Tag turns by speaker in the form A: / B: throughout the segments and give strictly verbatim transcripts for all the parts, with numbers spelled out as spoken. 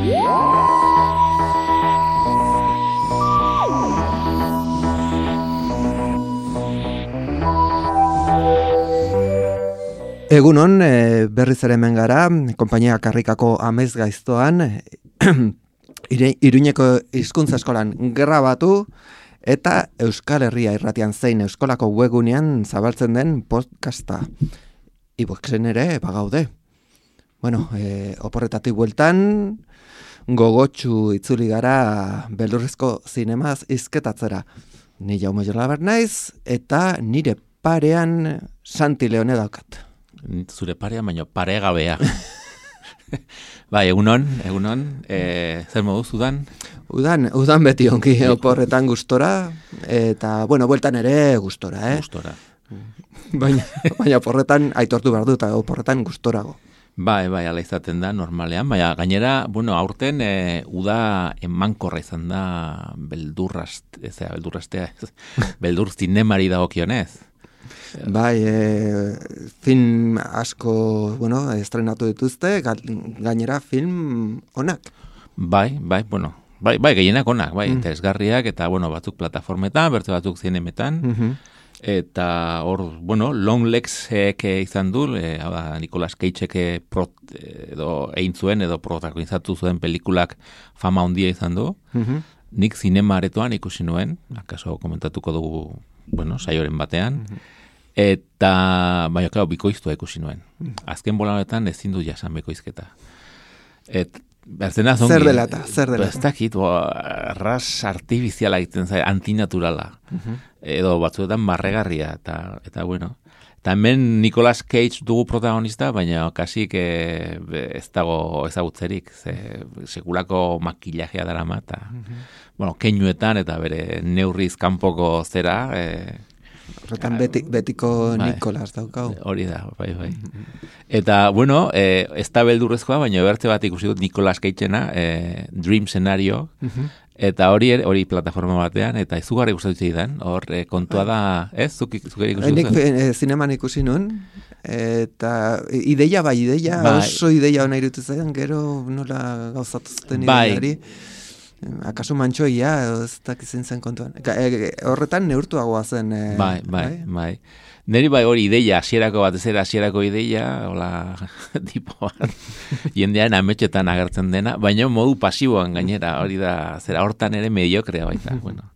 A: Egunon, e, berriz ere hemen gara, konpainia karrikako amez gaiztoan, Iruñeko hizkuntza eskolan grabatu, eta Euskal Herria irratian zein euskolako webgunean zabaltzen den podcasta. Iboxen ere bagaude. Bueno, e, oporretatik bueltan, gogotsu itzuli gara beldurrezko zinemaz izketatzera. Ni Jaume Jolaber naiz, eta nire parean Santi Leone daukat.
B: Zure parean, baino paregabea. Bai, egunon, egunon, e, zer moduz, udan?
A: Udan, udan beti onki oporretan gustora, eta, bueno, bueltan ere gustora, eh?
B: Gustora.
A: Baina, baina oporretan aitortu behar dut, oporretan gustorago.
B: Bai, bai, ala izaten da, normalean, baina gainera, bueno, aurten e, uda emankorra izan da beldurrast, ezea, beldurrastea, beldur zinemari dagokionez.
A: Bai, e, film asko, bueno, estrenatu dituzte, gainera film onak.
B: Bai, bai, bueno, bai, bai, gehienak onak, bai, mm. interesgarriak, eta, bueno, batzuk plataformetan, bertze batzuk zinemetan, mm-hmm. eta hor, bueno, Long Legsek izan du, e, hau da, Nicolas Cagek edo egin zuen, edo protagonizatu zuen pelikulak fama handia izan du, mm-hmm. nik zinema aretoan ikusi nuen, akaso komentatuko dugu, bueno, saioren batean, mm-hmm. Eta, baina, klar, bikoiztua ikusi nuen. Azken bolanetan ezin du jasan bikoizketa. Et, berzena zongi...
A: Zer delata, zer delata.
B: Ez dakit, ras artifiziala egiten zaila, antinaturala. Uh-huh. Edo batzuetan barregarria, eta, eta bueno. Eta hemen Nicolas Cage dugu protagonista, baina kasik e, ez dago ezagutzerik. Ze, sekulako makillajea darama, eta, uh-huh. bueno, keinuetan, eta bere neurriz kanpoko zera... E,
A: Horretan beti, betiko bai, Nikolas daukau.
B: Hori da, bai, bai. Eta, bueno, eh, ez da beldurrezkoa, baina bertze bat ikusi dut Nicolas Cagena, eh, Dream Scenario, uh-huh. eta hori hori plataforma batean, eta izugarri gustatu zidan, hor eh, kontua da, ez? Zuk, zuk ikusi dut?
A: Nik eh, zineman ikusi nuen, eta ideia bai, ideia, bai. Oso ideia hona irutu zaidan, gero nola gauzatu zuten ideiari. Bai. Akaso mantxoia, ez dakizin zen kontuan. Horretan neurtuagoa zen. E,
B: bai, bai, bai, bai. Neri bai hori ideia, hasierako bat ez era hasierako ideia, hola, tipo bat, jendean ametxetan agertzen dena, baina modu pasiboan gainera, hori da, zera hortan ere mediokrea baita, bueno.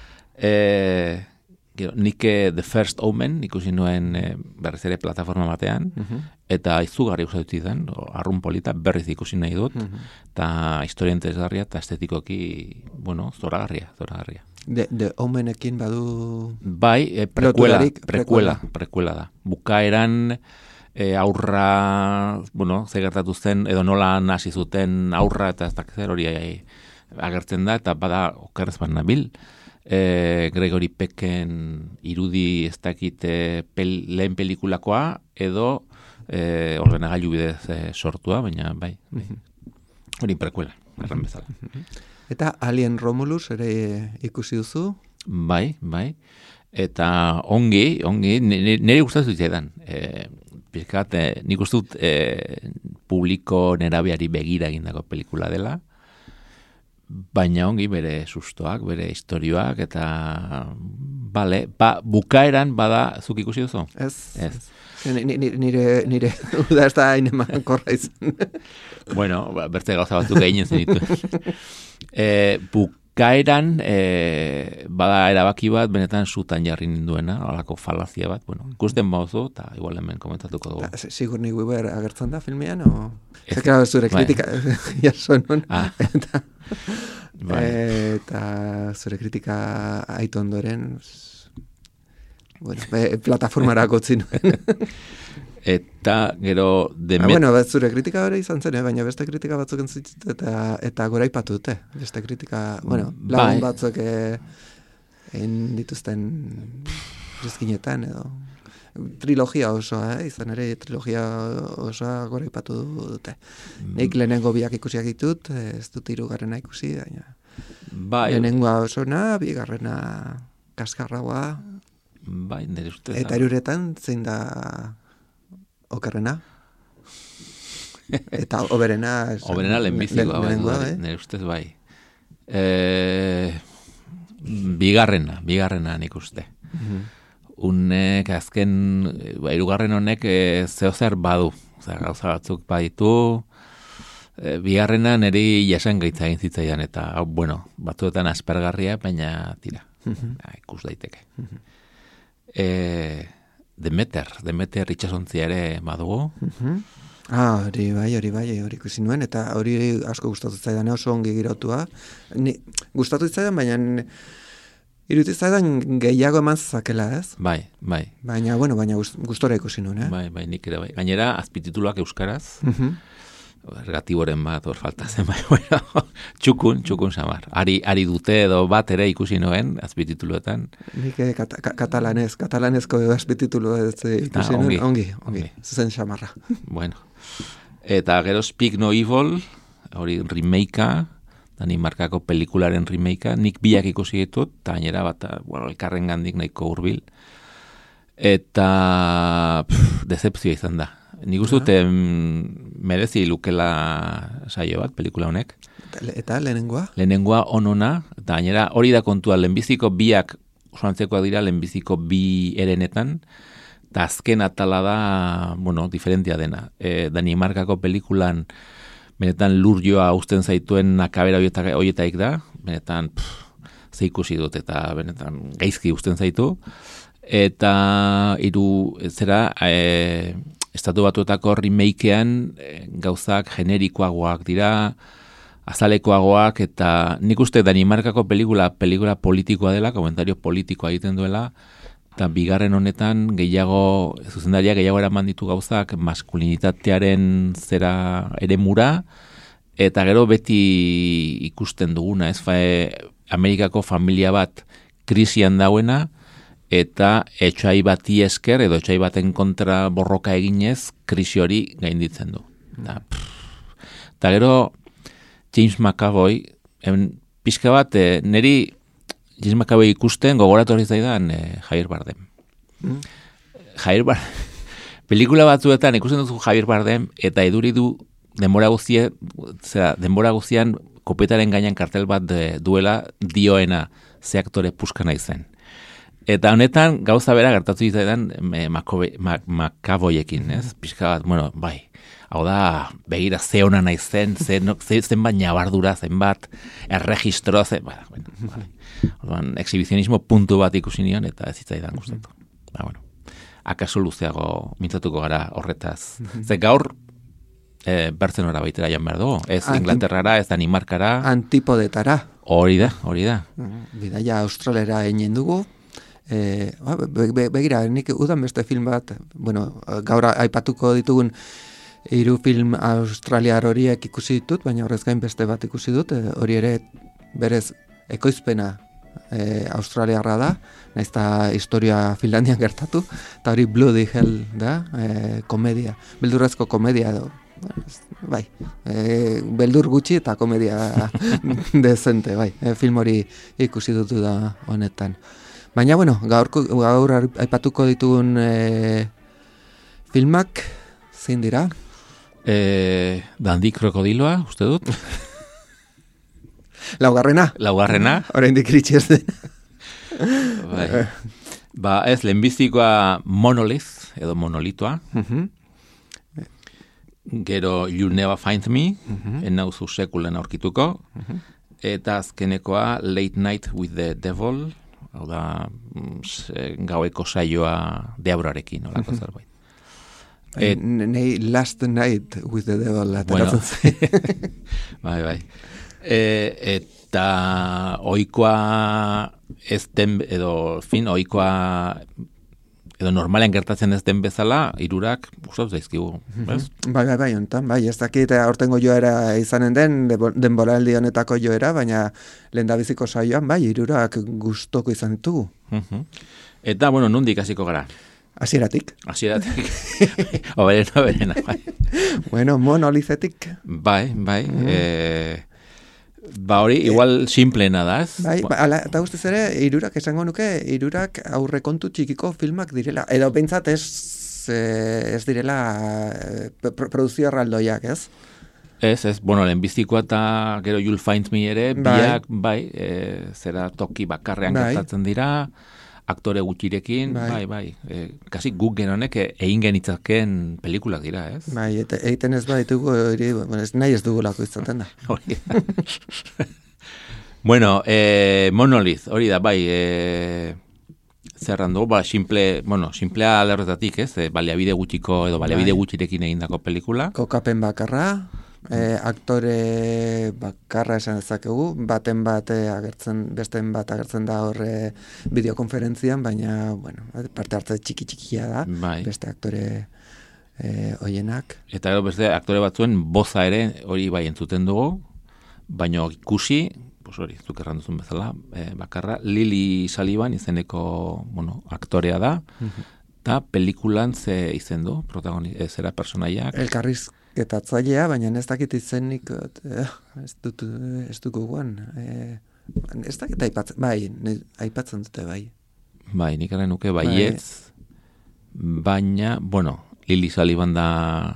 B: Eh, gero, nik The First Omen, ikusi nuen e, berriz ere plataforma batean, uh-huh. eta izugarri gustatu zidan, arrun polita berriz ikusi nahi dut, eta uh-huh. historia interesgarria eta estetikoki, bueno, zoragarria, zoragarria.
A: De, de Omenekin badu...
B: Bai, e, prekuela, prekuela, prekuela da. Bukaeran e, aurra, bueno, ze gertatu zen, edo nola hasi zuten aurra, eta ez dakizera hori agertzen da, eta bada okerrez bat nabil. E, Gregory Pecken irudi ez dakit e, pel, lehen pelikulakoa edo e, ordenagailu bidez e, sortua, baina bai, bai. Hori prekuela, erran bezala.
A: Eta Alien Romulus ere ikusi duzu?
B: Bai, bai. Eta ongi, ongi, nire gustatu zitzaidan. E, Pizkat, e, nik uste dut e, publiko nerabeari begira egindako pelikula dela. Baina ongi bere sustoak, bere istorioak, eta bale, ba, bukaeran bada zuk ikusi duzu?
A: Ez, ez. Nire, nire, nire uda ez da hain eman korra izan.
B: Bueno, bertze gauza batzuk egin zenitu. e, bukaeran e, bada erabaki bat, benetan zutan jarri ninduena, alako falazia bat, bueno, ikusten bauzu, eta igual hemen komentatuko dugu.
A: Sigourney Weaver agertzen da filmean, o? Zekera zure kritika, jaso non,
B: ah.
A: eta... Bai. Eta zure kritika aitu ondoren, bueno, plataformara gotzi nuen.
B: Eta gero...
A: Ah, bueno, zure kritika hori izan zen, eh? Baina beste kritika batzuk entzut eta, eta gora ipatu dute. Beste kritika, bueno, lagun bai. Batzuk egin dituzten rizkinetan edo... Trilogia osoa, eh? Izan ere trilogia osoa gora ipatu dute. Nik lehenengo biak ikusiak ditut, ez dut hirugarrena ikusi, baina... Bai. Lehenengoa osona, bigarrena kaskarragoa.
B: Bai, nire ustez.
A: Eta hiruretan zein da okerrena? Eta oberena...
B: Oberena lehenbizikoa, bai,
A: bai.
B: nire ustez bai. E, bigarrena, bigarrena nik uste. Mm-hmm. Unek azken, ba, irugarren honek e, zeo zer badu. Oza, gauza batzuk baditu, e, bigarrena niri jasen gaitza egin zitzaidan, eta, bueno, batzuetan aspergarria, baina tira, mm-hmm. ja, ikus daiteke. Mm-hmm. E, Demeter, Demeter itxasontzia ere badugu.
A: Mm-hmm. Ah, hori bai, hori bai, hori ikusi nuen, eta hori asko gustatu zaidan, oso ongi girautua. Ni, gustatu zaidan, baina iruditu zaidan gehiago eman zakela, ez?
B: Bai, bai.
A: Baina, bueno, baina gustora ikusi nuen, eh?
B: Bai, bai, nik ere bai. Gainera, azpitituluak euskaraz,
A: uh-huh.
B: ergatiboren bat, hor falta zen, bai, bueno, txukun, txukun samar. Ari, ari dute edo bat ere ikusi noen, azpitituluetan.
A: Nik kat, katalanez, katalanezko azpititulu ez ikusi ah, ongi, nuen, ongi, ongi, ongi. Zuzen samarra.
B: Bueno. Eta gero Speak No Evil, hori remakea, Danimarkako pelikularen remakea, nik biak ikusi ditut, eta gainera bat, bueno, elkarren gandik nahiko hurbil. Eta pff, decepzioa izan da. Nik uste dute merezi lukela saio bat, pelikula honek.
A: Eta lehenengoa?
B: Lehenengoa onona, eta gainera hori da kontua, lehenbiziko biak, osuantzekoa dira, lehenbiziko bi erenetan, eta azken atala da, bueno, diferentia dena. E, Danimarkako pelikulan, benetan lur joa usten zaituen akabera horietaik da, benetan pff, ze ikusi dut, eta benetan gaizki usten zaitu, eta hiru zera, e, estatu batuetako remakean e, gauzak generikoagoak dira, azalekoagoak, eta nik uste Danimarkako pelikula, pelikula politikoa dela, komentario politikoa egiten duela, eta bigarren honetan gehiago, zuzendaria gehiago eraman ditu gauzak maskulinitatearen zera eremura, eta gero beti ikusten duguna, ez fae, Amerikako familia bat krisian dauena, eta etxai bati esker, edo etxai baten kontra borroka eginez, krisi hori gainditzen du. Eta, eta gero, James McAvoy, en, pixka bat, e, neri James McAvoy ikusten gogoratu hori zaidan e, Javier Bardem. Mm. Javier Bardem, pelikula batzuetan ikusten duzu Javier Bardem, eta eduri du denbora guztia, zera, denbora guztian kopetaren gainean kartel bat de, duela dioena ze aktore puskana izen. Eta honetan gauza bera gertatu zaidan McAvoyekin, ez? Pixka bat, bueno, bai, hau da, begira ze hona nahi zen, zen, zen bat nabardura, zen bat erregistro, zen, ba, bueno, vale. Orduan, exhibizionismo puntu bat ikusi nion, eta ez zitzaidan gustatu. Ba, bueno, akaso luzeago mintzatuko gara horretaz. Ze gaur, e, bertzen hori baitera jan behar dugu. Ez Antim- Inglaterrara, ez Danimarkara.
A: Antipodetara.
B: Hori da, hori da.
A: Bidaia Australera egin dugu. E, be, be, begira, nik udan beste film bat, bueno, gaur aipatuko ditugun hiru film australiar horiek ikusi ditut, baina horrez gain beste bat ikusi dut, e, hori ere berez ekoizpena e, australiarra da, nahiz eta historia Finlandian gertatu, eta hori Bloody Hell da, e, komedia, beldurrezko komedia edo, bai, e, beldur gutxi eta komedia dezente, bai, e, film hori ikusi dutu da honetan. Baina, bueno, gaur, gaur aipatuko ditugun e, filmak, zein dira?
B: E, Dandi krokodiloa, uste dut?
A: Laugarrena?
B: Laugarrena?
A: Oraindik iritsi ez den.
B: Bai. Ba, ez, lehenbizikoa Monolith, edo monolitoa. Uh-huh. Gero You'll Never Find Me, uh-huh. Enauzu sekulen aurkituko. Uh-huh. Eta azkenekoa Late Night with the Devil, hau da, gaueko saioa deabroarekin, olako uh-huh. zerbait.
A: Et, Nei Last Night with the Devil, ateratzen bueno.
B: Bai, bai. E, eta oikoa ez den, edo, fin, oikoa edo normalen gertatzen ez den bezala, hirurak gustatu zaizkigu, ez?
A: Bai, bai, bai, hontan, bai, ez dakit aurtengo joera izanen den, denboraldi honetako joera, baina lehendabiziko saioan, bai, hirurak gustoko izan ditugu.
B: Uh-huh. Eta, bueno, nondik hasiko gara?
A: Hasieratik.
B: Hasieratik. Oberena, oberena, bai.
A: Bueno, monolizetik.
B: Bai, bai, mm. e... Ba hori, igual e, simplena da, ez?
A: Bai, ba, ala, eta guztiz ere, hirurak esango nuke, hirurak aurrekontu txikiko filmak direla. Edo pentsat ez ez direla e, produzio erraldoiak, ez?
B: Ez, ez, bueno, lehenbizikoa eta gero You'll Find Me ere, biak, bai, e, zera toki bakarrean bai. Gertatzen dira, aktore gutxirekin, bai, bai, bai. E, kasi guk geronek egin genitzakeen pelikulak dira, ez?
A: Bai, eta egiten ez baditugu, bueno, ez nahi ez dugulako izaten da.
B: Hori da. Bueno, e, Monolith, hori da, bai, e, zerran dugu, ba, simple, bueno, simplea alerretatik, ez? E, baliabide gutxiko edo baliabide bai. Gutxirekin egindako pelikula.
A: Kokapen bakarra. E, aktore bakarra esan ezakegu, baten bat agertzen, besten bat agertzen da horre bideokonferentzian, baina, bueno, parte hartze txiki-txikia da, bai. Beste aktore e, oienak.
B: Eta gero beste aktore batzuen boza ere hori bai entzuten dugu, baina ikusi, pues hori, zuk erranduzun bezala, e, bakarra, Lily Sullivan izeneko, bueno, aktorea da, eta uh-huh. pelikulan ze izen du, protagonista, zera personaiak.
A: Elkarriz eta atzailea, baina ez dakit izenik, eh, ez dut, ez dut guguan. Eh, ez dakit aipatzen, bai, aipatzen dute, bai.
B: Bai, nik ara nuke baietz, bai. Baina, bueno, Lily Sullivan da,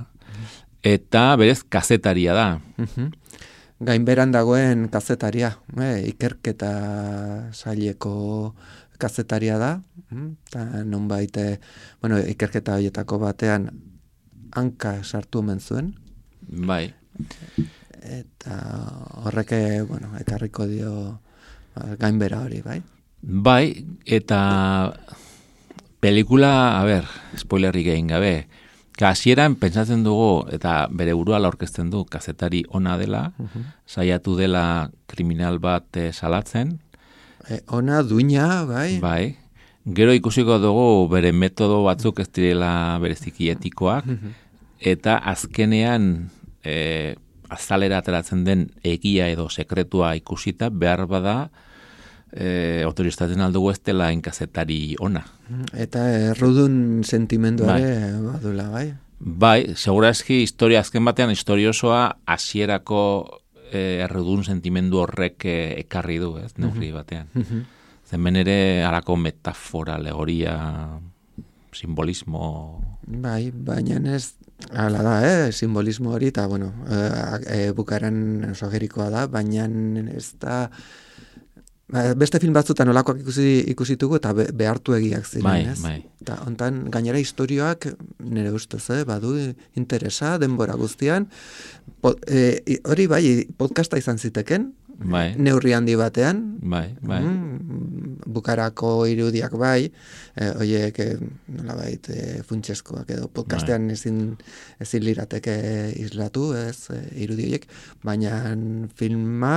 B: eta berez kazetaria da.
A: Uh-huh. Gainberan dagoen kazetaria, eh, ikerketa saileko kazetaria da, eta non baite, bueno, ikerketa horietako batean, hanka sartu omen zuen.
B: Bai.
A: Eta horreke, bueno, ekarriko dio gainbera hori, bai?
B: Bai, eta pelikula, a ber, spoilerrik egin gabe, hasieran pentsatzen dugu, eta bere burua aurkezten du, kazetari ona dela, uh-huh. saiatu dela kriminal bat eh, salatzen.
A: E, ona, duina, bai?
B: Bai. Gero ikusiko dugu bere metodo batzuk ez direla bereziki etikoak, eta azkenean e, azalera ateratzen den egia edo sekretua ikusita behar bada e, autoristatzen aldugu ez dela enkazetari ona.
A: Eta errudun sentimenduare bai. Badula, bai?
B: Bai, segurazki historia azken batean historiosoa hasierako e, errudun sentimendu horrek e, ekarri du, ez, neurri batean. Hemen ere harako metafora, alegoria, simbolismo.
A: Bai, baina ez, ala da, eh, simbolismo hori, eta, bueno, e, bukaran oso gerikoa da, baina ez da, beste film batzutan olakoak ikusi, ikusitugu eta be, behartu egiak ziren,
B: bai,
A: ez?
B: Bai.
A: Eta hontan, gainera historioak, nire ustez, eh, badu interesa, denbora guztian, po, e, hori bai, podcasta izan ziteken,
B: bai.
A: Neurri handi batean,
B: bai, bai.
A: Mm, bukarako irudiak bai, e, oiek e, nolabait e, funtseskoak edo podcastean bai. ezin, ezin lirateke islatu, ez, e, irudi horiek, baina filma,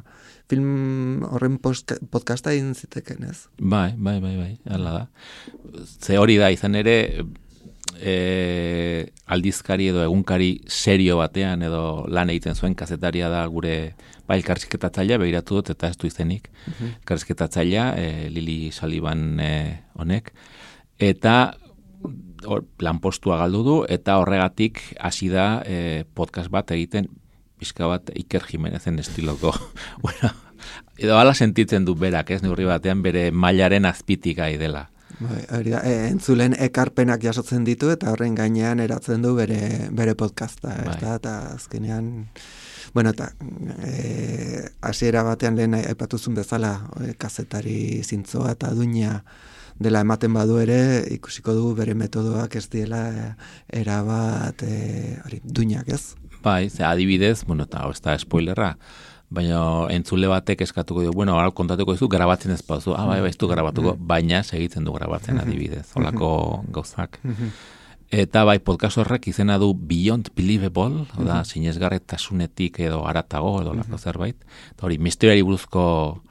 A: film horren podcasta egin ziteken, ez?
B: Bai, bai, bai, bai, hala da. Ze hori da, izan ere, e, aldizkari edo egunkari serio batean edo lan egiten zuen kazetaria da gure bai elkarrizketatzailea begiratu dut eta ez du izenik. Uh-huh. Elkarrizketatzailea e, Lily Sullivan e, honek eta or, lanpostua galdu du eta horregatik hasi da e, podcast bat egiten pixka bat Iker Jimenezen estiloko. Bueno, edo hala sentitzen du berak, ez neurri batean bere mailaren azpitik gai dela.
A: Bai, hori da, e, entzulen ekarpenak jasotzen ditu eta horren gainean eratzen du bere, bere podcasta, bai. Eta, eta azkenean, bueno, eta e, hasiera batean lehen aipatuzun bezala e, kazetari zintzoa eta duina dela ematen badu ere, ikusiko dugu bere metodoak ez diela e, erabat e, hori, duinak, ez?
B: Bai, ze adibidez, bueno, eta ez da spoilerra, baina entzule batek eskatuko du, bueno, ara kontatuko dizu, grabatzen ez pauzu, ah, bai, bai, ez du grabatuko, baina segitzen du grabatzen adibidez, holako gauzak. Eta bai, podcast horrek izena du Beyond Believable, oda, sinesgarretasunetik edo aratago, edo lako zerbait, eta hori, misteriari buruzko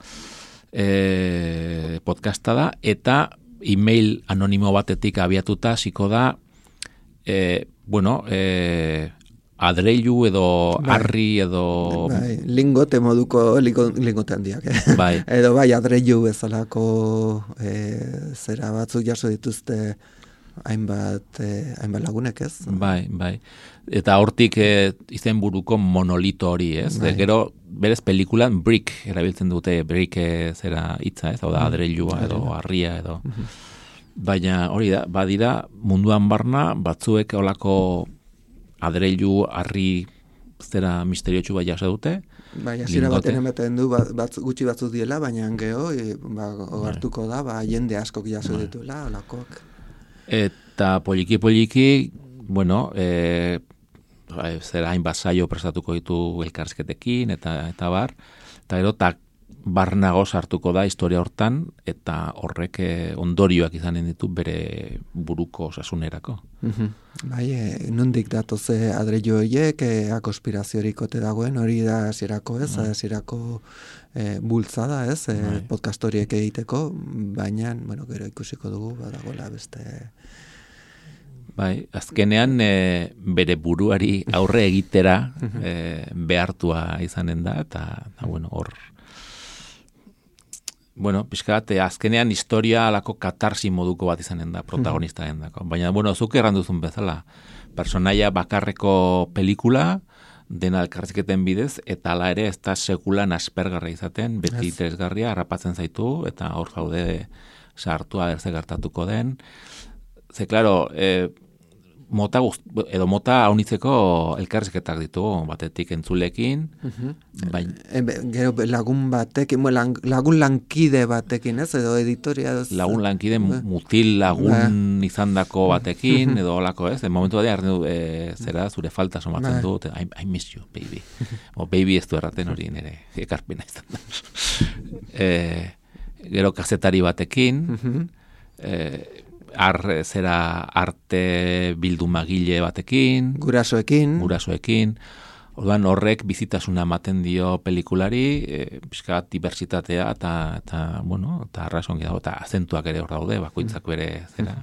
B: e, podcasta da, eta email anonimo batetik abiatuta hasiko da, e, bueno, e, adreilu edo bai. Arri edo...
A: Bai, lingote moduko, lingote handiak, eh?
B: Bai.
A: Edo bai, adreilu bezalako e, zera batzuk jaso dituzte hainbat, eh, hainbat lagunek, ez?
B: Bai, bai. Eta hortik eh, izenburuko monolito hori, ez? Bai. De, gero, berez pelikulan brick erabiltzen dute, brick eh, zera hitza, ez? Hau da, adreilua edo arria edo... Baina hori da, badira munduan barna batzuek olako adreilu harri zera misteriotsu bai jasa dute.
A: Bai, hasiera baten ematen du bat, bat, gutxi batzuk diela, baina geho e, ba, ohartuko da, ba, jende askok jaso dituela, olakoak.
B: Eta poliki poliki, bueno, e, zera hainbat saio prestatuko ditu elkarrizketekin eta eta bar, eta gero tak barnago sartuko da historia hortan, eta horrek ondorioak izanen ditu bere buruko osasunerako.
A: Mm-hmm. Bai, e, nondik datoze adreilu horiek, e, akonspiraziorik ote dagoen, hori da hasierako ez, hasierako e, bultzada ez, e, podcast horiek egiteko, baina, bueno, gero ikusiko dugu, badagoela beste...
B: Bai, azkenean e, bere buruari aurre egitera e, behartua izanen da, eta, eta bueno, hor... Bueno, pixkat, azkenean historia alako katarsi moduko bat izanen da, protagonistaren dako. Baina, bueno, zuk erranduzun bezala, personaia bakarreko pelikula, dena elkarrizketen bidez, eta ala ere ez da sekulan aspergarra izaten, beti yes. interesgarria, harrapatzen zaitu, eta hor zaude sartua erze gertatuko den. Ze, klaro, eh, mota gust, edo mota haunitzeko elkarrizketak ditugu, batetik entzulekin, uh-huh. bain...
A: e, gero lagun batekin, lagun lankide batekin, ez, edo editoria... Ez...
B: Lagun lankide, mutil lagun uh. izandako batekin, edo olako, ez, en momentu batean, e, zera, zure falta somatzen uh. du, I, I miss you, baby. o baby ez du erraten hori nire, ekarpena izan da. e, gero kazetari batekin, uh-huh. e, Ar, zera arte bildumagile batekin,
A: gurasoekin,
B: gurasoekin. Orduan horrek bizitasuna ematen dio pelikulari, e, pixkat diversitatea eta eta bueno, eta arrasongi dago eta azentuak ere hor daude, bakoitzak bere zera.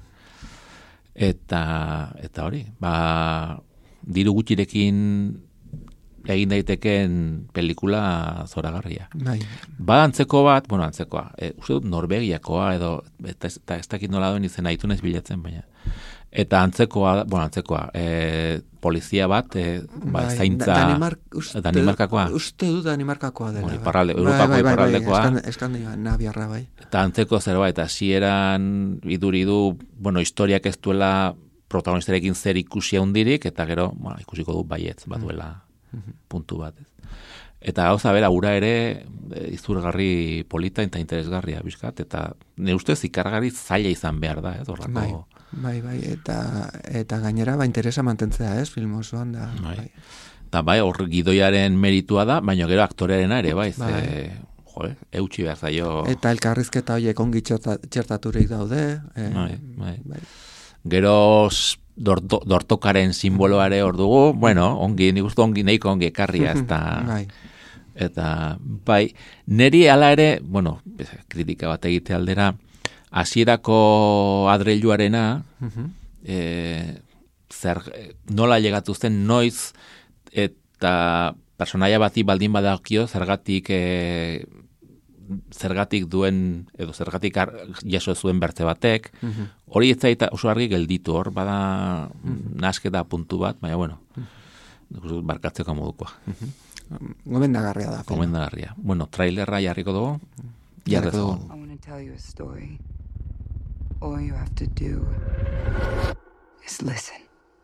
B: Eta eta hori, ba diru gutxirekin egin daiteken pelikula zoragarria.
A: Bai.
B: Ba antzeko bat, bueno, antzekoa, e, uste dut Norvegiakoa edo eta ez, eta ez dakit nola duen izen aitunez bilatzen, baina. Eta antzekoa, bueno, antzekoa, e, polizia bat, e, ba,
A: bai,
B: zaintza...
A: Danimark, uste,
B: Danimarkakoa.
A: Uste du Danimarkakoa dela.
B: Bueno, iparralde, bai. Europako bai, bai, iparraldekoa.
A: Bai, bai, Eskandinaviarra, bai.
B: Eta antzeko zerbait, eta hasieran iduridu, bueno, historiak ez duela protagonistarekin zer ikusi handirik, eta gero, bueno, ikusiko du baietz, baduela... puntu bat. Eta gauza bera, ura ere izurgarri polita eta interesgarria bizkat, eta ne ustez ikargarri zaila izan behar da, ez horrako.
A: Bai, bai, bai, eta, eta gainera ba interesa mantentzea, ez, film osoan da.
B: Bai. Bai. Eta bai, hor gidoiaren meritua da, baina gero aktorearena ere, bai, bai. Ze, jo, eutxi behar zaio. Eta
A: elkarrizketa horiek ongi txertaturik daude. Eh,
B: bai, bai. bai. Gero... Dorto, dortokaren simboloare hor dugu, bueno, ongi, nik uste ongi, nahiko ongi ekarria, ez da,
A: bai.
B: Eta, bai, neri ala ere, bueno, kritika bat egite aldera, hasierako adreiluarena, uh-huh. e, zer, nola llegatu zen, noiz, eta personaia bati baldin badakio, zergatik, e, zergatik duen, edo zergatik ar, jaso zuen bertze batek, uh-huh. hori ez zaita oso argi gelditu, hor bada uh-huh. nasketa puntu bat, baina bueno, uh-huh. barkatzeko modukoa.
A: Uh-huh. Gomendagarria da.
B: Gomendagarria. Bueno, trailerra jarriko dugu, jarriko dugu.
C: I want to tell you a story. All you have to do is listen.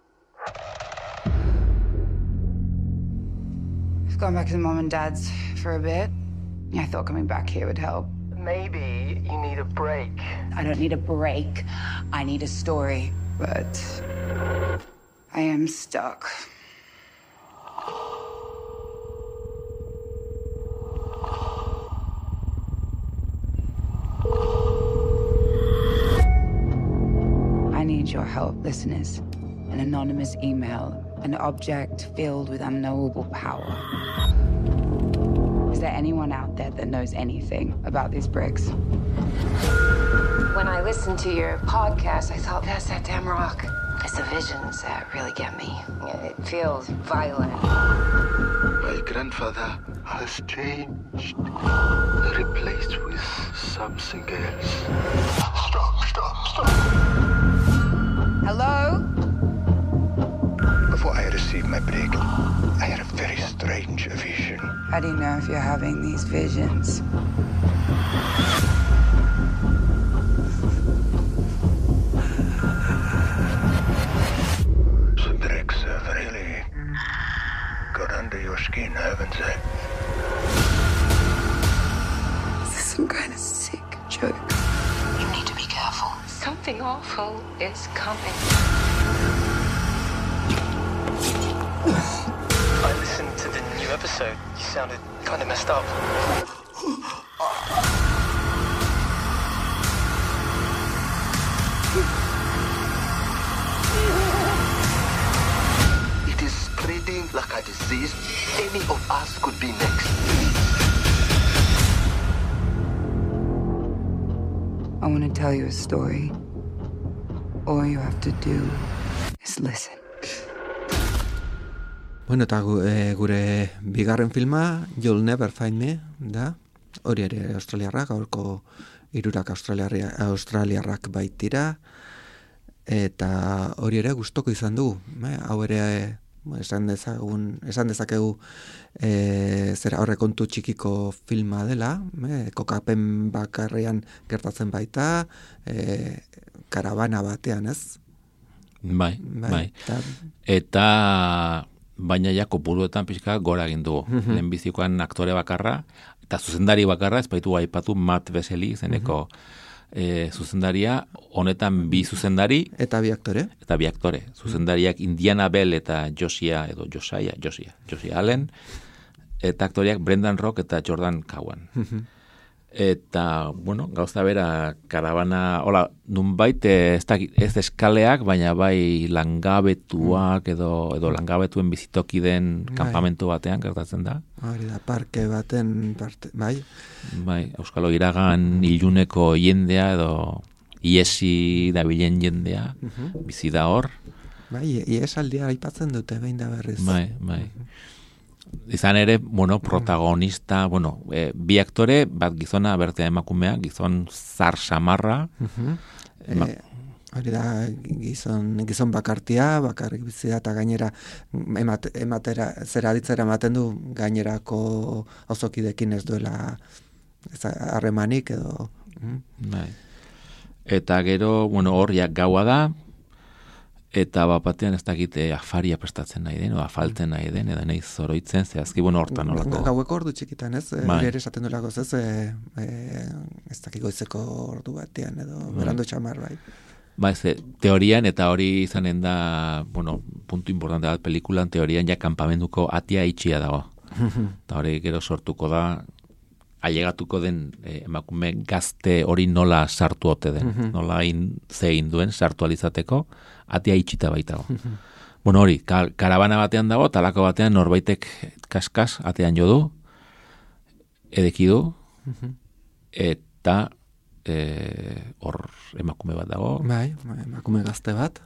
C: I've gone back to mom and dad's for a bit. I thought coming back here would help.
D: Maybe you need a break.
C: I don't need a break. I need a story. But I am stuck. I need your help, listeners. An anonymous email, an object filled with unknowable power. Is there anyone out there that knows anything about these bricks?
E: When I listened to your podcast, I thought, that's that damn rock. It's the visions that really get me. It feels violent.
F: My grandfather has changed, replaced with something else. Stop, stop, stop.
C: Hello?
F: Before I received my break, I had a very strange vision.
C: How do you know if you're having these visions?
F: heaven's sake.
C: Is this some kind of sick joke?
E: You need to be careful. Something awful is coming.
D: I listened to the new episode. You sounded kind of messed up.
F: It is spreading like a disease. Any of us could be next.
C: I want to tell you a story. All you have to do is listen.
A: Bueno, eta gu, e, gure bigarren filma, You'll Never Find Me, da? Hori ere australiarrak, gaurko hirurak australiarria, australiarrak baitira, eta hori ere gustoko izan dugu. Eh? Hau ere, e, esan, dezagun, esan dezakegu e, zera aurrekontu txikiko filma dela, e, kokapen bakarrean gertatzen baita, e, karabana batean, ez?
B: Bai, bai. bai.
A: Eta,
B: eta baina ja kopuruetan pixka gora egin dugu. Mm-hmm. Lehenbizikoan aktore bakarra, eta zuzendari bakarra, ez baitu aipatu Matt Vesely zeneko mm-hmm. e, zuzendaria, honetan bi zuzendari.
A: Eta bi aktore.
B: Eta bi aktore. Zuzendariak Indiana Bell eta Josia, edo Josiah, Josia, Josia Allen, eta aktoriak Brendan Rock eta Jordan Cowan. Mm-hmm. Eta, bueno, gauza bera, karabana, hola, nunbait ez, da, ez eskaleak, baina bai langabetuak edo, edo langabetuen bizitoki den kanpamentu batean gertatzen da.
A: Hori da, parke baten, parte, bai?
B: Bai, Euskalo Iragan iluneko jendea edo iesi dabilen jendea, uh-huh. bizi da hor.
A: Bai, iesaldia aipatzen dute behin da berriz.
B: Bai, bai. Uh-huh. Izan ere, bueno, protagonista, bueno, e, bi aktore, bat gizona bertea emakumea, gizon zar samarra.
A: Uh-huh. Ema... E, hori da, gizon, gizon bakartia, bakarrik bizi da, eta gainera emate, ematera, zera ditzera ematen du, gainerako auzokidekin ez duela harremanik edo... Uh-huh.
B: Bai. Eta gero, bueno, hor ja gaua da, eta bapatean ez dakite afaria prestatzen nahi den, o afalten nahi den, edo nahi zoroitzen, zehazki, bueno, hortan olako.
A: Gaueko ordu txikitan, ez?
B: Bai.
A: Ere esaten dulako, ez? E, e, ez dakiko izeko ordu batean, edo bai. Berando txamar, bai.
B: Ba, ez, teorian, eta hori izanen da, bueno, puntu importante bat pelikulan, teorian ja kanpamenduko atia itxia dago. Eta hori gero sortuko da, ailegatuko den eh, emakume gazte hori nola sartu ote den, mm-hmm. nola in, zein duen sartu alizateko, atea itxita baitago. Mm-hmm. Bueno, hori, kar, karabana batean dago, talako batean norbaitek kaskas atean jo du, edeki du, mm-hmm. eta hor e, emakume bat dago.
A: Bai, emakume gazte bat.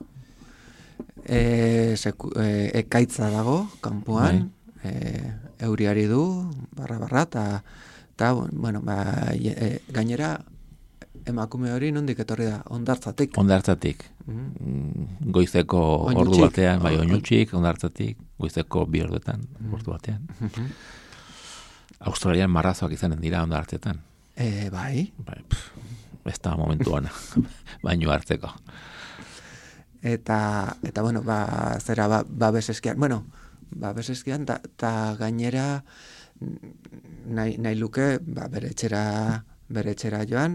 A: E, seku, e, ekaitza dago, kanpoan, bai. e, euriari du, barra-barra, eta Eta, bueno, ba, e, gainera, emakume hori nondik etorri da, ondartzatik.
B: Ondartzatik. Mm-hmm. Goizeko
A: Oinutsik.
B: Ordu batean, bai, oinutxik, ondartzatik, goizeko bi orduetan, mm-hmm. ordu batean. Mm-hmm. Australian marrazoak izanen dira ondartzetan.
A: E, bai.
B: Bai, pff, ez da momentuan, baino hartzeko.
A: Eta, eta bueno, ba, zera, ba, ba beseskian, bueno, ba beseskian, eta gainera, nahi, nahi luke, ba, bere etxera, bere etxera joan,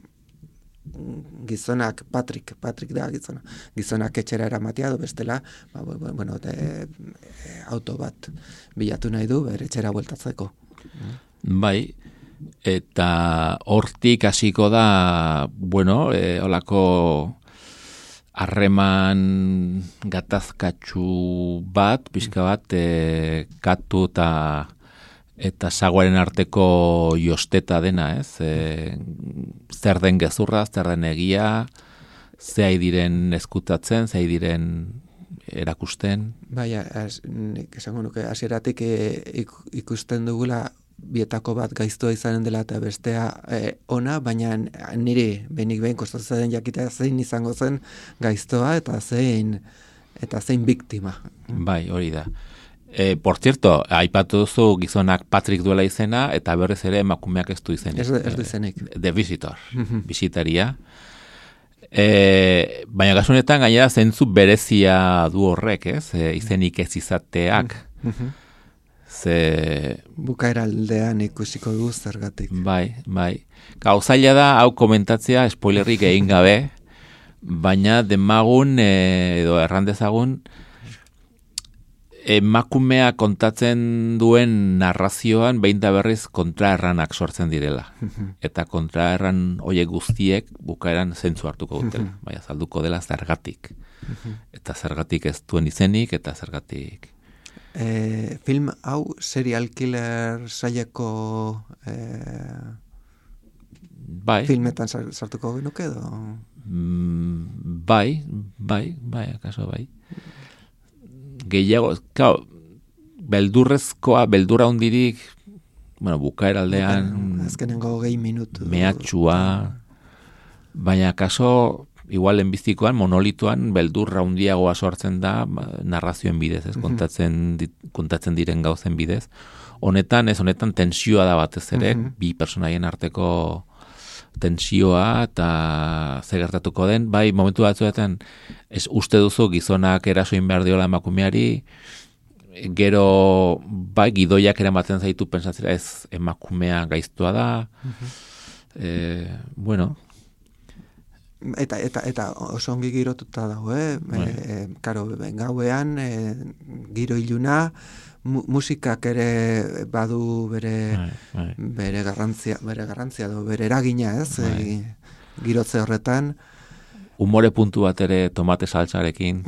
A: gizonak, Patrick, Patrick da gizona, gizonak etxera eramatea, do bestela, ba, bueno, de, auto bat bilatu nahi du, bere etxera bueltatzeko.
B: Bai, eta hortik hasiko da, bueno, e, olako harreman gatazkatxu bat, pixka bat, e, katu eta eta saguaren arteko josteta dena, ez? E, zer den gezurra, zer den egia, zei diren eskutatzen, zei diren erakusten.
A: Bai, as, nik esango nuke, hasieratik e, ikusten dugula bietako bat gaiztoa izanen dela eta bestea e, ona, baina niri benik behin kostatzen den jakitea zein izango zen gaiztoa eta zein eta zein biktima.
B: Bai, hori da. E, por cierto, aipatu duzu gizonak Patrick duela izena, eta berrez ere emakumeak ez du izenik.
A: Ez, ez du izenik.
B: The Visitor, bisitaria. E, baina gasunetan gainera zentzu berezia du horrek, ez? E, izenik ez izateak. Ze...
A: Bukaera aldean ikusiko du zergatik.
B: Bai, bai. Gauzaila da, hau komentatzea, spoilerrik egin gabe, baina demagun, e, edo errandezagun, emakumea kontatzen duen narrazioan behin da berriz kontraerranak sortzen direla. Eta kontraerran horiek guztiek bukaeran zentzu hartuko dutela. Baina zalduko dela zergatik. Eta zergatik ez duen izenik, eta zergatik...
A: E, film hau serial killer saileko e,
B: bai.
A: filmetan sartuko genuke edo?
B: Mm, bai, bai, bai, akaso bai. Gehiago, claro, beldurrezkoa, beldura hundirik, bueno, bukaera aldean...
A: Azkenengo gehi minutu.
B: Mehatxua, baina akaso... Igual enbiztikoan, monolituan, beldurra hundiagoa sortzen da narrazioen bidez, ez, kontatzen, kontatzen diren gauzen bidez. Honetan, ez, honetan tensioa da batez ere, uh-huh. bi personaien arteko tensioa eta zer gertatuko den, bai, momentu batzuetan, ez uste duzu gizonak erasoin behar diola emakumeari, gero, bai, gidoiak eramaten zaitu pentsatzera ez emakumea gaiztua da, uh-huh. eh, bueno,
A: Eta, eta, eta oso ongi girotuta dago, eh? E, karo, gauean, e, giro iluna, mu, musikak ere badu bere, bai, bai. bere garrantzia, bere garrantzia do, bere eragina, ez? Bai. E, girotze horretan.
B: Umore puntu bat ere tomate saltzarekin.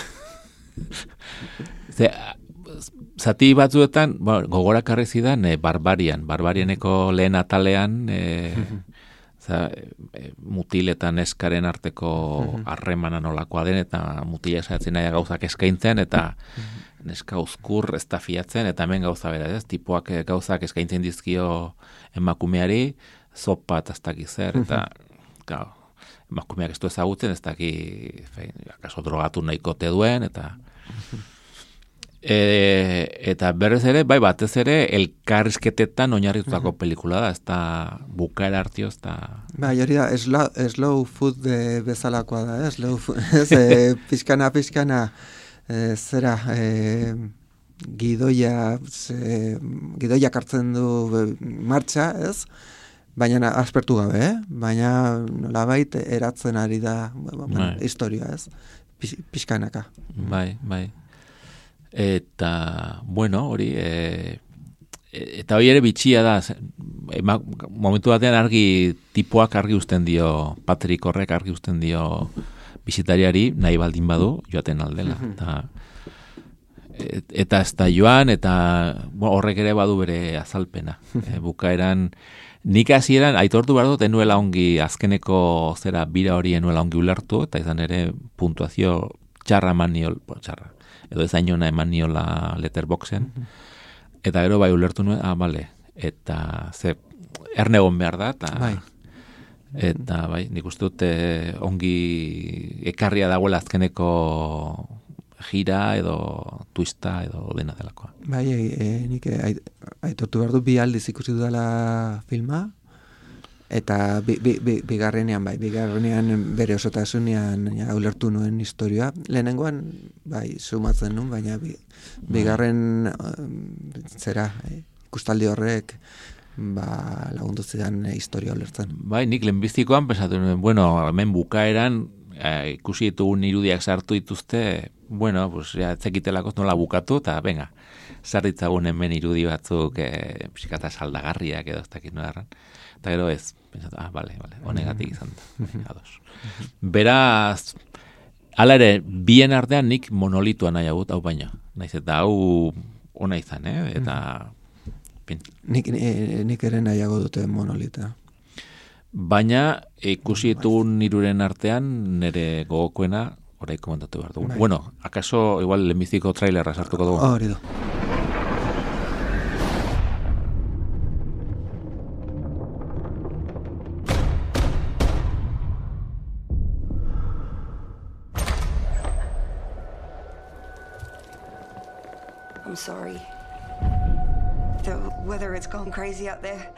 B: Ze, zati batzuetan, bueno, gogorak harri zidan, e, Barbarian, Barbarianeko lehen atalean, e, Za, e, mutil eta neskaren arteko harremana nolakoa den, eta mutila esatzen nahi gauzak eskaintzen, eta neska uzkur ez da fiatzen, eta hemen gauza bera, ez? Tipoak gauzak eskaintzen dizkio emakumeari, zopa eta ez daki zer, eta gau, emakumeak ez du ezagutzen, ez daki, fein, akaso drogatu nahiko te duen, eta... E, eta berrez ere, bai batez ere, elkarrizketetan oinarritutako uh-huh. pelikula da, ez da bukaera hartio, ez da...
A: Bai, hori da, slow, slow food de bezalakoa da, eh? Slow food, ez, e, pixkana, pixkana, e, zera, e, gidoia, ze, gidoia kartzen du martxa, ez? Baina aspertu gabe, eh? Baina nolabait eratzen ari da bai. Historia, ez? Pixkanaka.
B: Bai, bai. Eta, bueno, hori, e, eta hori ere bitxia da, ema, momentu batean argi, tipoak argi usten dio, Patrick horrek argi usten dio bisitariari, nahi baldin badu, joaten aldela. Eta, et, eta ez da joan, eta bueno, horrek ere badu bere azalpena. E, bukaeran, nik hasieran aitortu behar dut, enuela ongi, azkeneko zera bira hori enuela ongi ulertu, eta izan ere puntuazio txarra maniol, bo, txarra. Edo ez ainona eman niola letterboxen, eta gero bai ulertu nuen, ah, bale, eta ze, ernegon behar da, eta, bai. eta bai, nik uste dut ongi ekarria dagoela azkeneko gira, edo twista, edo dena delakoa.
A: Bai, e, e, nik aitortu behar du bi aldiz ikusi dudala filma, eta bi, bi, bi, bigarrenean, bai, bigarrenean bere osotasunean ja, ulertu nuen historia. Lehenengoan, bai, sumatzen nuen, baina bi, bigarren zera, ikustaldi horrek ba, lagundu zidan historia ulertzen.
B: Bai, nik lehenbiztikoan pensatu nuen, bueno, hemen bukaeran eh, ikusi ditugun irudiak sartu dituzte, bueno, pues, ja, etzekitelako nola bukatu, eta venga, sartitzagun hemen irudi batzuk eh, psikata saldagarriak edo ez dakit nola. Eta gero ez, pensatu, ah, bale, bale, honegatik izan da, ados. Beraz, ala ere, bien artean nik monolitua nahi agut, hau baina, naiz eta hau ona izan, eh? Eta...
A: Nik, nik ere nahiago dute monolita.
B: Baina, ikusi ditugun iruren artean, nire gogokoena, orai komentatu behar dugu. Bueno, akaso, igual, lehenbiziko trailerra sartuko dugu.
A: Hori du.
G: I'm sorry. The weather, it's gone crazy out there.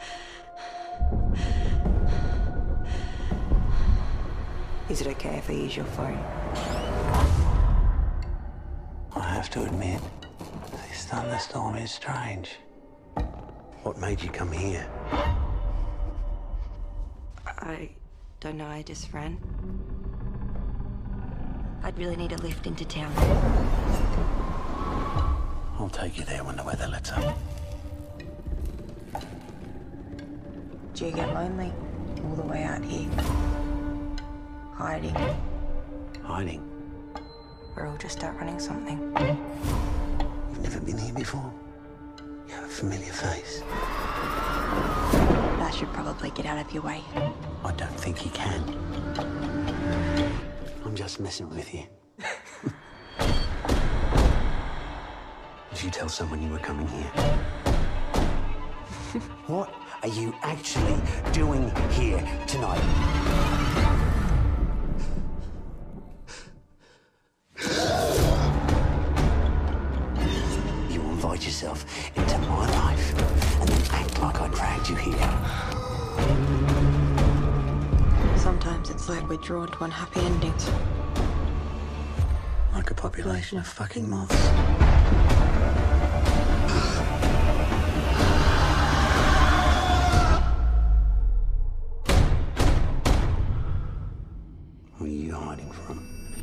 G: Is it okay if I use your phone?
H: I have to admit, This thunderstorm is strange. What made you come here?
G: I don't know, I just ran. I'd really need a lift into town.
H: I'll take you there when the weather lets up.
G: Do you get lonely all the way out here? Hiding,
H: Hiding?
G: or we'll just start running something.
H: You've never been here before? You have a familiar face.
G: I should probably get out of your way.
H: I don't think he can. I'm just messing with you. Did you tell someone you were coming here? What are you actually doing here tonight? You invite yourself into my life and then act like I dragged you here.
G: Sometimes it's like we're drawn to unhappy endings.
H: Like a population of fucking moths. Who are you hiding from?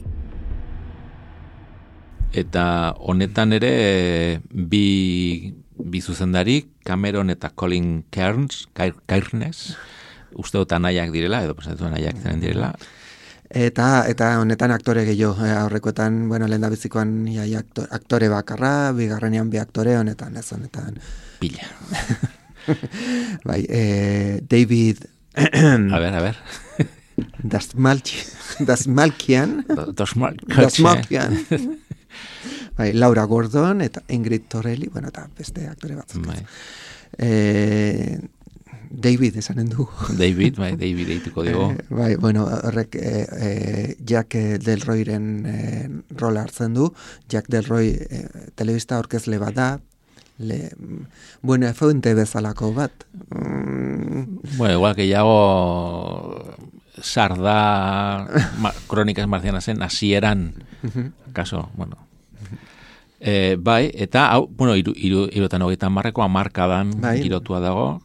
B: Eta honetan ere bi, bi zuzendari, Cameron eta Colin Cairns, Cairnes, uste dut anaiak direla, edo presentatu anaiak zenen direla.
A: Eta eta honetan aktore gehiago, eh, aurrekoetan, bueno, lehendabizikoan ia aktore, aktore bakarra, bigarrenean bi aktore, honetan, ez honetan.
B: Pila.
A: Bai, eh, David...
B: a ver, a ver.
A: Dasmalkian. Dasmalkian.
B: Dasmalkian.
A: Bai, Laura Gordon eta Ingrid Torrelli, bueno, eta beste aktore batzuk.
B: Bai.
A: Eh, David esanen du.
B: David, bai, David eituko dugu.
A: Eh, bai, bueno, horrek eh, eh, Jack Delroyren eh, rola hartzen du. Jack Delroy eh, telebista aurkezle bat da. Le, bueno, fuente bezalako bat. Mm.
B: Bueno, igual que yago sarda ma, Crónicas Marcianasen hasieran, kaso, bueno. Eh, bai, eta hau, bueno, iru, iru, irutan hogeita marreko amarkadan bai. Girotua dago.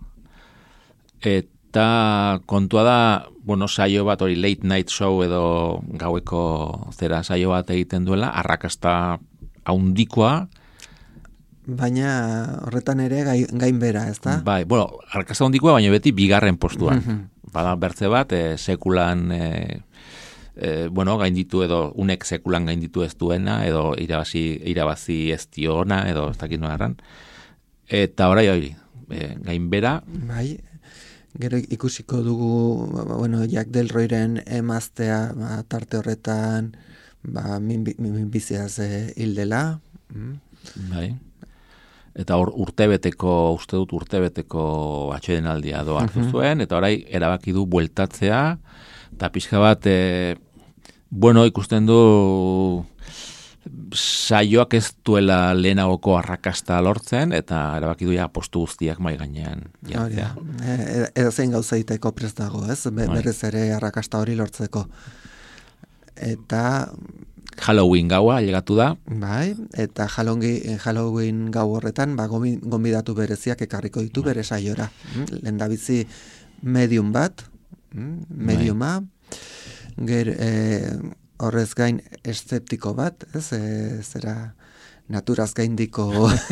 B: Eta kontua da, bueno, saio bat hori late night show edo gaueko zera saio bat egiten duela, arrakasta haundikoa.
A: Baina horretan ere gai, gainbera, ez da?
B: Bai, bueno, arrakasta haundikoa, baina beti bigarren postuan. Mm-hmm. Bada bertze bat, e, sekulan... E, E, bueno, gainditu edo unek sekulan gainditu ez duena edo irabazi, irabazi ez diona edo ez dakit noaran. Eta orai hori, e, gainbera.
A: Bai, gero ikusiko dugu, bueno, Jack Delroyren emaztea ba, tarte horretan ba, minbiziaz min, min hildela. Mm.
B: Bai. Eta hor urtebeteko, uste dut urtebeteko atsedenaldia doa hartu uh-huh. zuen, eta orai erabaki du bueltatzea, eta pixka bat, e, bueno, ikusten du saioak ez duela lehenagoko arrakasta lortzen, eta erabaki du ja postu guztiak mai gainean.
A: Ja, ja. E, edo zein gauza egiteko prest dago, ez? Be, berriz ere arrakasta hori lortzeko. Eta...
B: Halloween gaua llegatu da.
A: Bai, eta Halloween, Halloween gau horretan, ba, gonbidatu bereziak ekarriko ditu bere saiora. Lehendabizi medium bat, mediuma, ger, e, horrez gain eszeptiko bat, ez, e, zera naturaz gaindiko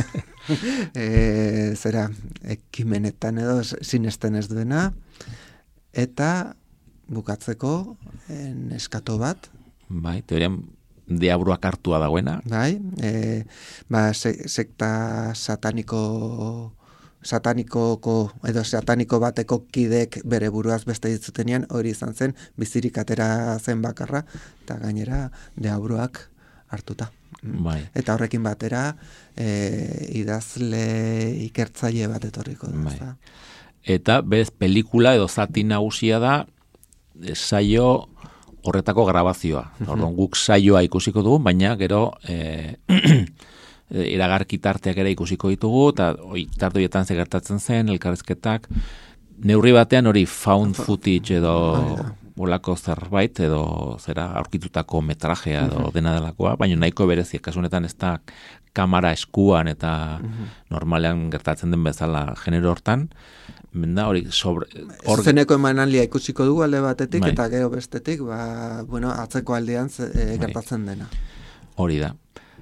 A: e, zera ekimenetan edo sinesten ez duena, eta bukatzeko neskato bat.
B: Bai, teorian diabruak hartua dagoena.
A: Bai, e, ba, se, sekta sataniko satanikoko edo sataniko bateko kidek bere buruaz beste ditzutenean hori izan zen, bizirik atera zen bakarra, eta gainera diabruak hartuta.
B: Bai.
A: Eta horrekin batera e, idazle ikertzaile bat etorriko da.
B: Bai. Eta bez pelikula edo zati nagusia da saio horretako grabazioa. Orduan guk saioa ikusiko dugu, baina gero e, iragarki tarteak ere ikusiko ditugu, eta tarte horietan ze gertatzen zen, elkarrizketak, neurri batean hori found footage edo bolako zerbait, edo zera aurkitutako metrajea edo dena delakoa, baina nahiko bereziak, kasunetan ez da kamera eskuan eta normalean gertatzen den bezala genero hortan, da hori sobre...
A: Or... Zeneko emanaldia ikusiko dugu alde batetik,
B: bai.
A: eta gero bestetik, ba, bueno, atzeko aldean e, gertatzen dena.
B: Hori da.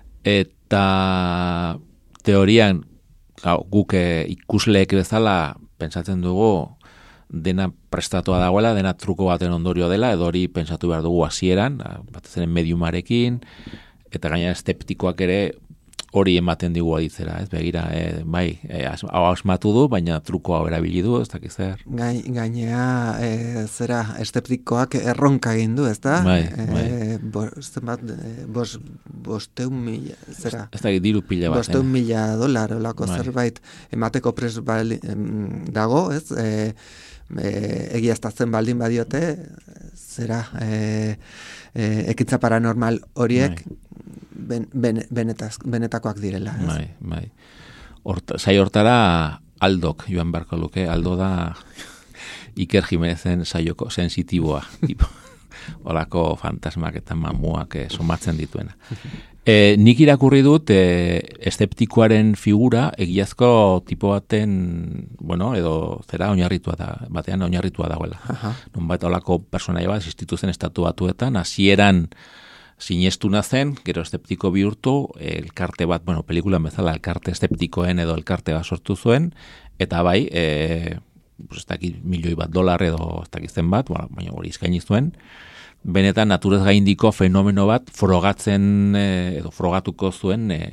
B: Eta teorian, gau, guk ikusleek bezala pentsatzen dugu dena prestatua dagoela, dena truko baten ondorio dela, edo hori pentsatu behar dugu hasieran, batez ere mediumarekin, eta gaina eskeptikoak ere hori ematen digu aditzera, ez begira, e, bai, e, hau asmatu du, baina truko hau erabili du, ez dakiz zer.
A: Gainea, e, zera, eskeptikoak erronka egin du, ez da?
B: Bai, bai.
A: E, zenbat, bos, bosteun mila, zera?
B: Ez da, diru pila bat.
A: Bosteun mila dolar, olako
B: bai.
A: zerbait, emateko pres bali, dago, ez? E, e, egiaztatzen baldin badiote, zera, e, e, ekintza paranormal horiek, bai. Ben, ben, benetaz, benetakoak direla. Ez?
B: Bai, bai. Horta, sai hortara Aldok joan beharko luke, Aldo da Iker Jimenezen saioko sensitiboa, tipo, olako fantasmak eta mamuak eh, somatzen dituena. E, nik irakurri dut e, eszeptikoaren figura egiazko tipo baten, bueno, edo zera oinarritua da, batean oinarritua dagoela. Nonbait olako personaia bat existitu zen estatu batuetan, hasieran sinestuna zen, gero eszeptiko bihurtu, elkarte bat, bueno, pelikulan bezala elkarte eszeptikoen edo elkarte bat sortu zuen, eta bai, e, pues, ez dakit milioi bat dolar edo ez dakit zen bat, bueno, baina hori eskaini zuen, benetan naturez gaindiko fenomeno bat frogatzen e, edo frogatuko zuen e,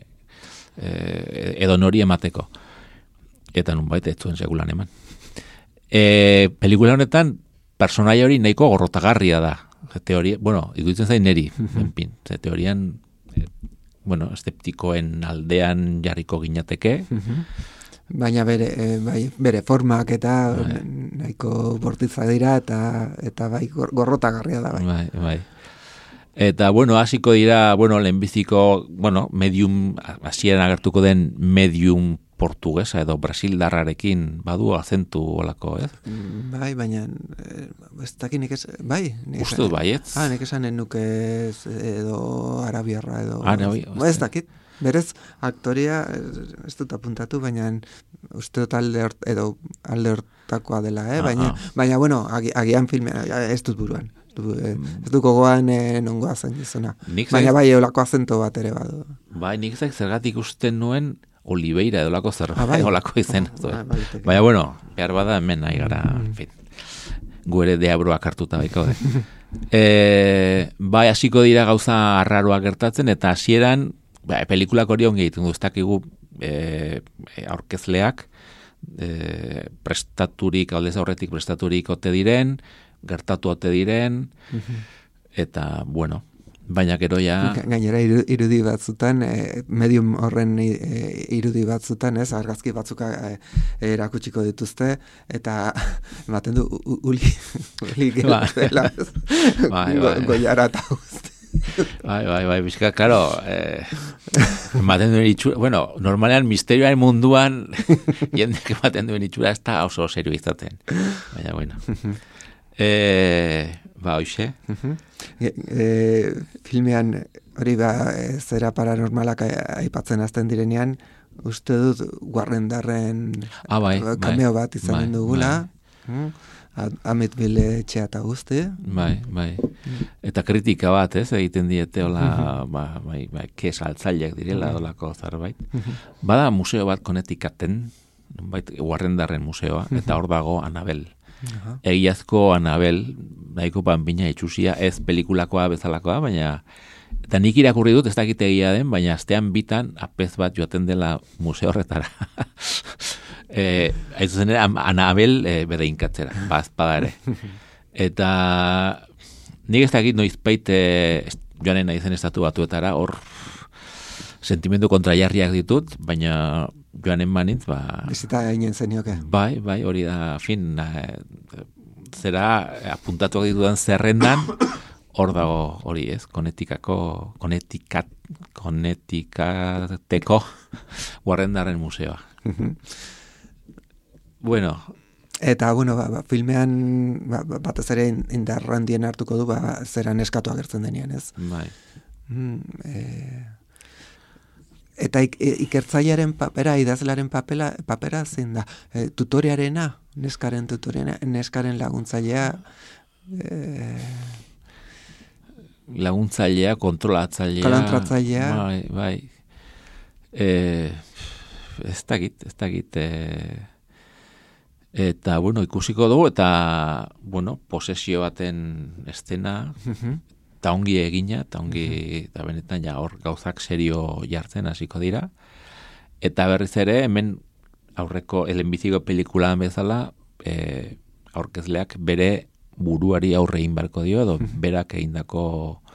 B: e, edo nori emateko. Eta nunbait ez zuen segulan eman. E, pelikula honetan, personaia hori nahiko gorrotagarria da. Teoria, bueno, iruditzen zain neri, enpin, ze teorian, eh, bueno, eszeptikoen aldean jarriko ginateke.
A: Baina bere, eh, bai, bere formak eta bai. Nahiko bortitza dira eta eta bai gorrotagarria da bai.
B: Bai, bai. Eta, bueno, hasiko dira, bueno, lehenbiziko, bueno, medium, hasieran agertuko den medium portugesa edo brasildarrarekin badu azentu olako, ez?
A: Bai, baina ez dakit nik ez, bai.
B: Uste bai, ez?
A: Ah, nik esanen nuke edo arabiarra edo...
B: Arabi,
A: ba, ez dakit, berez aktoria ez dut apuntatu, baina uste dut alde hort, edo alde hortakoa dela, eh? Baina, ah, ah. baina bueno, agi, agian filmea, ez dut buruan. Ez du gogoan eh, nongoa zen gizona. Baina bai, eolako azento bat ere badu.
B: Bai, nik zek zergatik usten nuen Oliveira edo lako zerbait,
A: ah, bai.
B: olako izen.
A: Oh, ah, bai,
B: baina, bueno, behar bada hemen nahi gara, mm. en fin, gu ere deabroak hartuta baiko. e, bai, hasiko dira gauza arraroak gertatzen, eta hasieran, ba, pelikulak hori ongi egiten du, ez dakigu e, aurkezleak, e, prestaturik, aldez aurretik prestaturik ote diren, gertatu ote diren, eta, bueno, baina gero ja...
A: Gainera irudi batzutan, eh, medium horren eh, irudi batzutan, ez, argazki batzuka eh, erakutsiko dituzte, eta ematen du uli, uli gero dela, goiara eta guzti.
B: Bai, bai, bai, bizka, karo, eh, ematen duen itxura, bueno, normalean misterioaren munduan, jendek ematen duen itxura ez da oso serio izaten, baina, bueno... E, ba, hoxe.
A: Uh-huh. e, e, filmean hori ba, e, zera paranormalak aipatzen azten direnean, uste dut Warrendarren
B: ah, bai,
A: kameo
B: bai,
A: bat izanen
B: bai,
A: dugula.
B: Bai.
A: Amitville etxea eta guzti.
B: Bai, bai. Eta kritika bat, ez, egiten diete hola, uh-huh. ba, bai, bai, kes altzaileak direla, uh-huh. olako zerbait. Uh-huh. Bada museo bat Connecticuten, bait, Warrendarren museoa, uh-huh. eta hor dago Annabel. Uh-huh. Egiazko Annabel, nahiko panpina itxusia, ez pelikulakoa bezalakoa, baina eta nik irakurri dut, ez dakit egia den, baina astean bitan apez bat joaten dela museo horretara. e, Aizu zen ere, Annabel e, bere inkatzera, bazpada ere. Eta nik ez dakit noizpait e, joanen nahi zen estatu batuetara, hor sentimendu kontrajarriak ditut, baina joanen manitz, ba...
A: Bizita eginen zenioke.
B: Bai, bai, hori da, fin, eh, zera apuntatuak ditudan zerrendan, hor dago hori ez, Konetikako, Konetikat, Konetikateko Warrendarren museoa. Bueno...
A: Eta, bueno, ba, ba, filmean ba, batez ere indar handien hartuko du, ba, zera neskatu agertzen denean, ez?
B: Bai.
A: Mm, eh... eta ik, ikertzailearen papera, idazlaren papela, papera zein da. E, tutorearena, neskaren tutorearena, neskaren laguntzailea... E,
B: laguntzailea, kontrolatzailea...
A: Kontrolatzailea...
B: Bai, bai. E, ez dakit, ez dakit... E, eta, bueno, ikusiko dugu, eta, bueno, posesio baten estena, eta ongi egina, eta ongi, eta benetan, ja, hor gauzak serio jartzen hasiko dira. Eta berriz ere, hemen aurreko elenbiziko pelikulan bezala, e, aurkezleak bere buruari aurre egin barko dio, edo berak egindako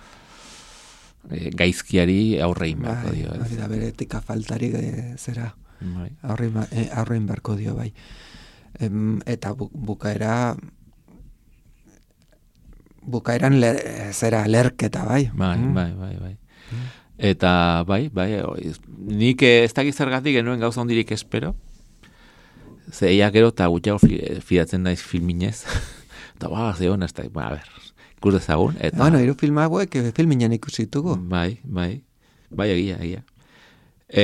B: e, gaizkiari aurre egin barko dio.
A: Hori da, bere etika faltari e, zera, aurre egin barko dio, bai. Em, eta bu, bukaera bukaeran ler, zera lerketa, bai.
B: Bai, mm. bai, bai, bai. Mm. Eta, bai, bai, nik ez dakit zergatik genuen gauza hondirik espero. Zeia gero eta gutxago fidatzen naiz filminez. Eta, ba, ze hona, ez da, ba, a ber, ikus dezagun. Eta...
A: Bueno, hiru film hauek filminen ikusitugu.
B: Bai, bai, bai, egia, egia. E,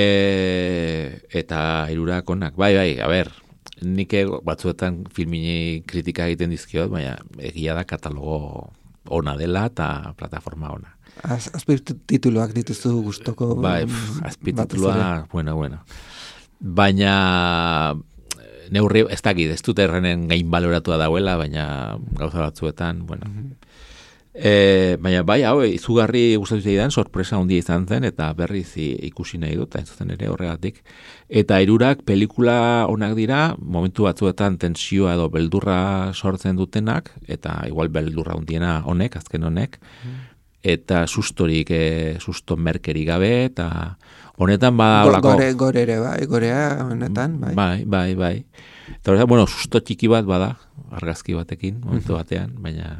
B: eta hirurak onak, bai, bai, a ber, nik batzuetan filmini kritika egiten dizkiot, baina egia da katalogo ona dela eta plataforma ona.
A: Az, azpitituluak dituzu gustoko.
B: Bai, azpititulua, bueno, bueno. Baina neurri, ez dakit, ez dut errenen gain baloratua dauela, baina gauza batzuetan, bueno. Mm-hmm. E, baina bai, hau, izugarri gustatu zaidan, sorpresa handia izan zen, eta berriz ikusi nahi dut, hain zuzen ere horregatik. Eta hirurak pelikula onak dira, momentu batzuetan tensioa edo beldurra sortzen dutenak, eta igual beldurra handiena honek, azken honek, mm. eta sustorik, e, susto merkeri gabe, eta honetan bada olako...
A: Gore, gore ere, bai, gorea honetan, bai.
B: Bai, bai, bai. Eta horretan, bueno, susto txiki bat bada, argazki batekin, momentu batean, baina...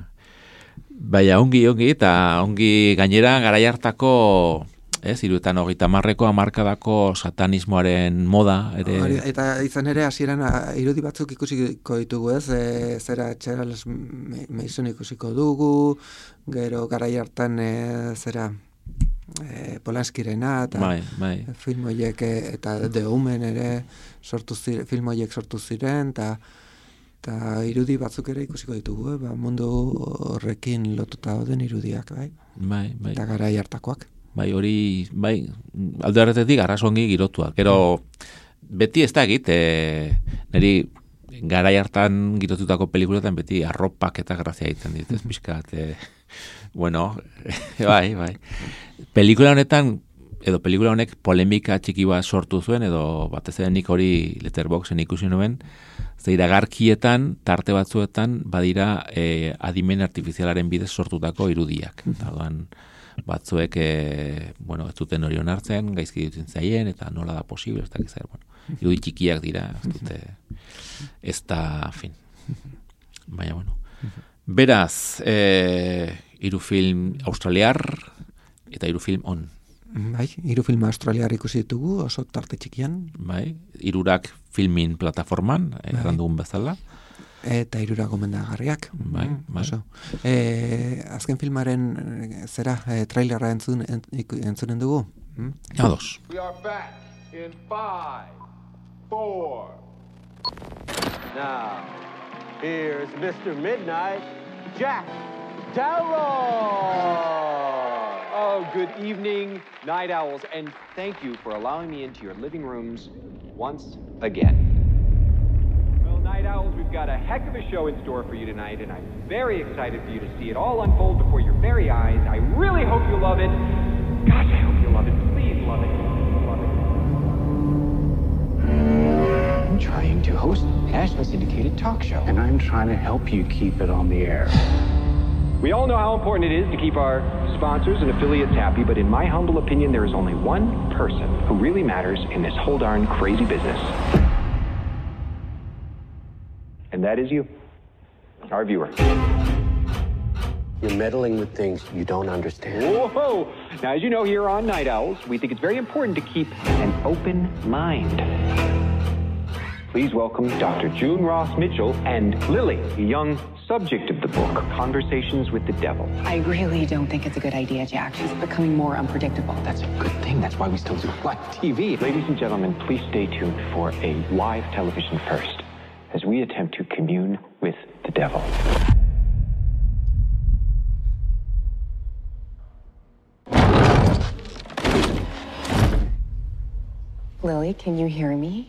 B: Baina ongi, ongi, eta ongi gainera garai hartako, ez, iruetan hogeita hamarreko hamarkadako satanismoaren moda. Ere...
A: Eta izan ere, hasieran irudi batzuk ikusiko ditugu, ez, e, zera Charles Mason ikusiko dugu, gero garai hartan e, zera e, Polanskirena, eta
B: bai, bai.
A: film horiek, eta The Omen ere sortu ziren, film horiek sortu ziren, eta eta irudi batzuk ere ikusiko ditugu, eh? Ba, mundu horrekin lotuta dauden irudiak, bai?
B: Bai, bai.
A: Eta garai hartakoak.
B: Bai, hori, bai, alde horretetik arrazongi girotuak. Gero, beti ez da egit, e, niri garai hartan girotutako pelikuletan beti arropak eta grazia egiten dit, ez pixkat, e, bueno, bai, bai. Pelikula honetan, edo pelikula honek polemika txiki bat sortu zuen, edo batez ere nik hori Letterboxen ikusi nuen, ze iragarkietan, tarte batzuetan, badira e, adimen artifizialaren bidez sortutako irudiak. Eta doan, batzuek, e, bueno, ez duten hori onartzen, gaizki dutzen zaien, eta nola da posible, ez dakiz zer, bueno, irudi txikiak dira, ez dute, ez da, fin. Baina, bueno. Beraz, e, hiru film australiar, eta hiru film on.
A: Bai, hiru film australiar ikusi ditugu, oso tarte txikian.
B: Bai, hirurak filmin plataforman, bai. Errandugun bezala.
A: Eta hirurak gomendagarriak.
B: Bai, bai.
A: Oso. E, azken filmaren, zera, e, trailerra entzun, entzunen dugu? Hmm?
B: Ados.
I: We are back in five, four. Now, here's Mister Midnight, Jack Darrow. Oh, good evening, Night Owls, and thank you for allowing me into your living rooms once again. Well, Night Owls, we've got a heck of a show in store for you tonight, and I'm very excited for you to see it all unfold before your very eyes. I really hope you love it. Gosh, I hope you love it. Please love it. Love it.
J: I'm trying to host a nationally syndicated talk show.
H: And I'm trying to help you keep it on the air.
J: We all know how important it is to keep our sponsors and affiliates happy, but in my humble opinion, there is only one person who really matters in this whole darn crazy business. And that is you, our viewer.
H: You're meddling with things you don't understand.
J: Whoa! Now, as you know, here on Night Owls, we think it's very important to keep an open mind. Please welcome Doctor June Ross Mitchell and Lily, the young subject of the book, Conversations with the Devil.
C: I really don't think it's a good idea, Jack. She's becoming more unpredictable.
J: That's a good thing. That's why we still do live T V. Ladies and gentlemen, please stay tuned for a live television first as we attempt to commune with the devil.
C: Lily, can you hear me?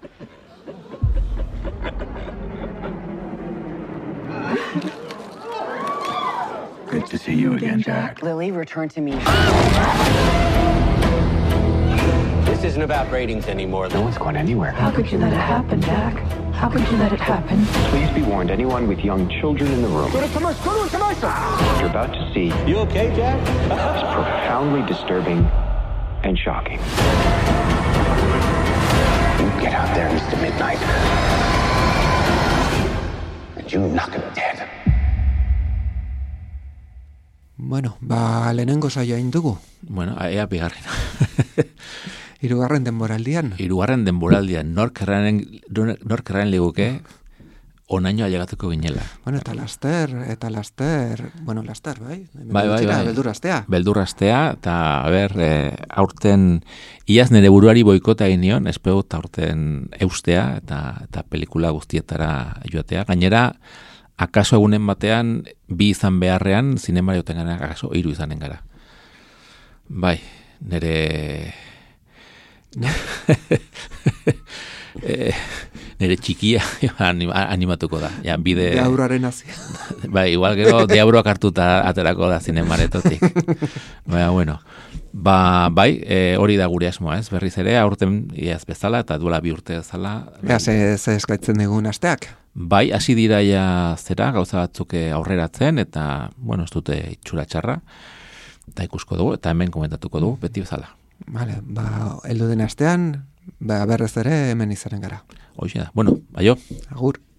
H: Good to see you again, Jack.
C: Lily, return to me.
K: This isn't about ratings anymore.
J: No one's going anywhere.
L: How could you let it happen, Jack? How could you let it happen?
J: Please be warned, anyone with young children in the room. What you're about to see.
K: You okay, Jack?
J: is profoundly disturbing and shocking.
H: You get out there, Mister Midnight, and you knock him dead.
A: Bueno, ba, lehenengo saioa indugu.
B: Bueno, ea bigarren.
A: Hirugarren denboraldian.
B: Hirugarren denboraldian, nork erranen liguke, onaino ailegatuko ginela.
A: Bueno, eta laster, eta laster, bueno, laster, bai?
B: Bai, bai, bai.
A: Beldurraztea.
B: Beldurraztea, eta, a ber, e, aurten, iaz nire buruari boikota egin nion, espegut aurten eustea, eta, eta pelikula guztietara joatea. Gainera, akaso egunen batean, bi izan beharrean, zinemara joten gara, akaso hiru izanen gara. Bai, nire...
A: No?
B: e, nire txikia animatuko da. Ja, bide...
A: Deauroaren hazi.
B: Bai, igual gero deauroak hartuta aterako da zinemaretotik. Baina, bueno. Ba, bai, e, hori da gure asmoa, ez? Berriz ere, aurten iaz bezala, eta duela bi urte bezala.
A: Ea, ze, ze eskatzen digun asteak?
B: Bai, hasi dira ja zera, gauza batzuk aurreratzen, eta, bueno, ez dute itxura txarra, eta ikusko dugu, eta hemen komentatuko dugu, beti bezala.
A: Vale, ba, heldu den astean, ba, berrez ere hemen izaren gara.
B: Hoxe da, bueno, aio.
A: Agur.